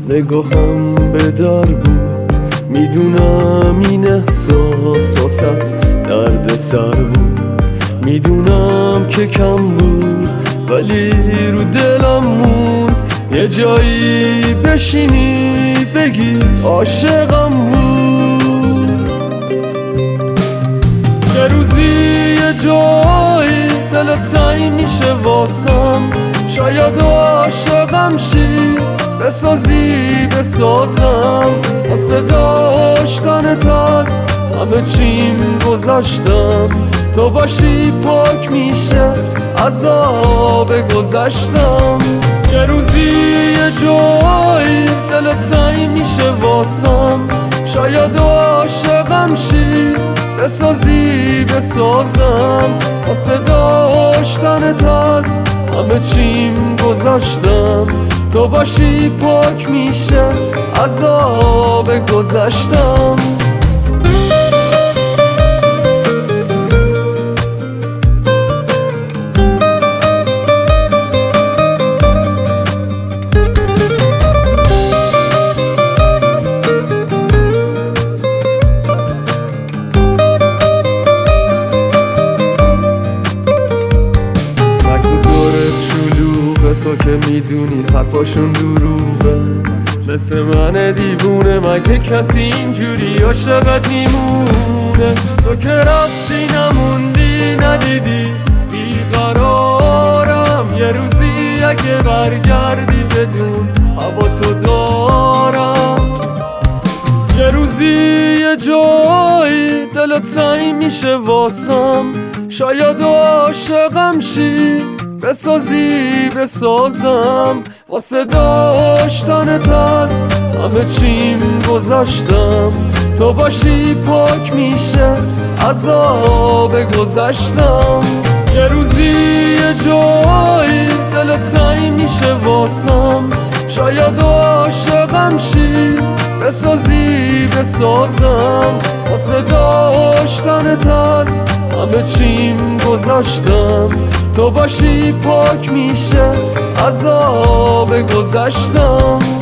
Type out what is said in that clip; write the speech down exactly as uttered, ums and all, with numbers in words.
نگاهم به در بود، میدونم این احساس واسط درد سر بود، میدونم که کم بود ولی رو دلم موند یه جایی بشینی بگی عاشقم بود. یه روزی یه جایی دلت تنگ میشه واسم، شاید عاشقم شی بسازی بسازم، واسه داشتنت از همه چیم گذاشتم، تو باشی پاک میشه عذاب گذشتم. یه روزی یه جایی دلت تنگ میشه واسم، شاید عاشقم شی بسازی بسازم، واسه داشتنت از همه چیم گذاشتم، تو باشی پاک میشه عذاب گذشتم. تو که میدونی حرفاشون دروغه، مثل من دیوونه مگه کسی اینجوری عاشقت میمونه؟ تو که رفتی نموندی ندیدی بیقرارم، یه روزی اگه برگردی بدون هوا تو دارم. یه روزی یه جایی دلت تنگ میشه واسم، شاید عاشقم شی بسازی بسازم، واسه داشتنت از همه چیم گذاشتم، تو باشی پاک میشه عذاب گذشتم. یه روزی یه جایی دلت تنگ میشه واسم، شاید عاشقم شی بسازی بسازم، واسه داشتنت از همه چیم گذاشتم، تو باشی پاک میشه عذاب گذشتم.